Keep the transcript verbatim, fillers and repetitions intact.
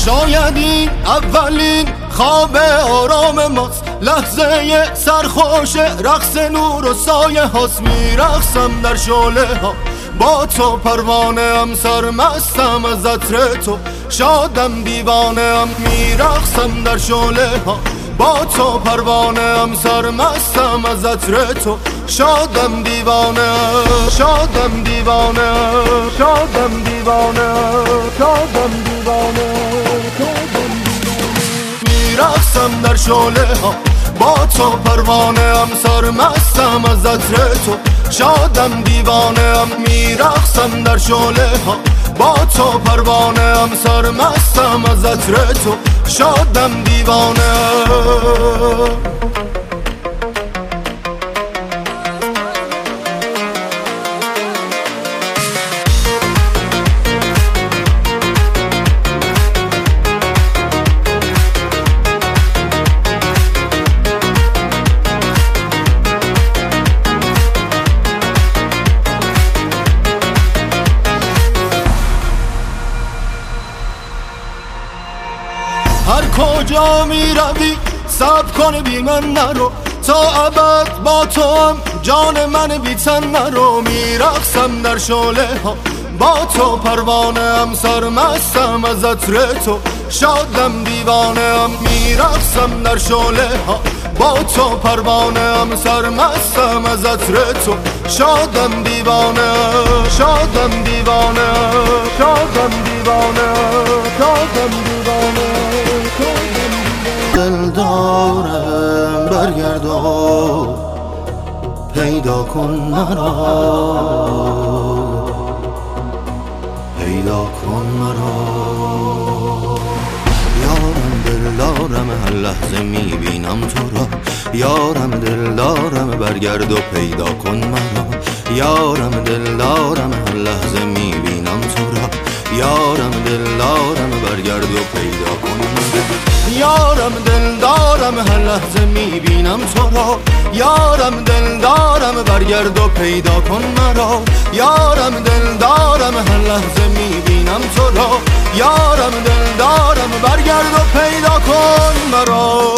شاید این اولین خواب آرام ماست، لحظه سرخوش رقص نور و سایه هاست. میرقصم در شعله ها با تو، پروانه ام سرمستم از عطر تو، شادم دیوانه ام. میرقصم در شعله ها با تو، پروانه ام سرمستم از عطر تو، شادم دیوانه، شادم دیوانه، شادم دیوانه، شادم دیوانه. میرقصم در شعله ها با تو، پروانه ام سرمستم از عطر تو، شادم دیوانه ام. میرقصم در شعله ها با تو، پروانه ام سرمستم از عطر تو، شادم دیوانه. هر کجا می روی صبر کن بی من نرو، تا ابد با تو هم جان من بی تن نرو. میرقصم در شعله ها با تو، پروانه ام سرمستم از عطر تو، شادم دیوانه ام. میرقصم در شعله ها با تو، پروانه ام سرمستم از عطر تو، شادم دیوانه، شادم دیوانه، شادم دیوانه، شادم دیوانه. دل دارم برگرد و پیدا کن مرا، پیدا کن مرا. یارم دل دارم هر لحظه میبینم تو را، یارم دل دارم برگرد و پیدا کن مرا. یارم دل دارم هر لحظه میبینم تو را، یارم دل دارم برگرد و پیدا کن مرا. یارم دل دارم هر لحظه میبینم تو را، یارم دل دارم برگرد و پیدا کن مرا. یارم دل دارم هر لحظه میبینم تو را، یارم دل دارم برگرد و پیدا کن مرا.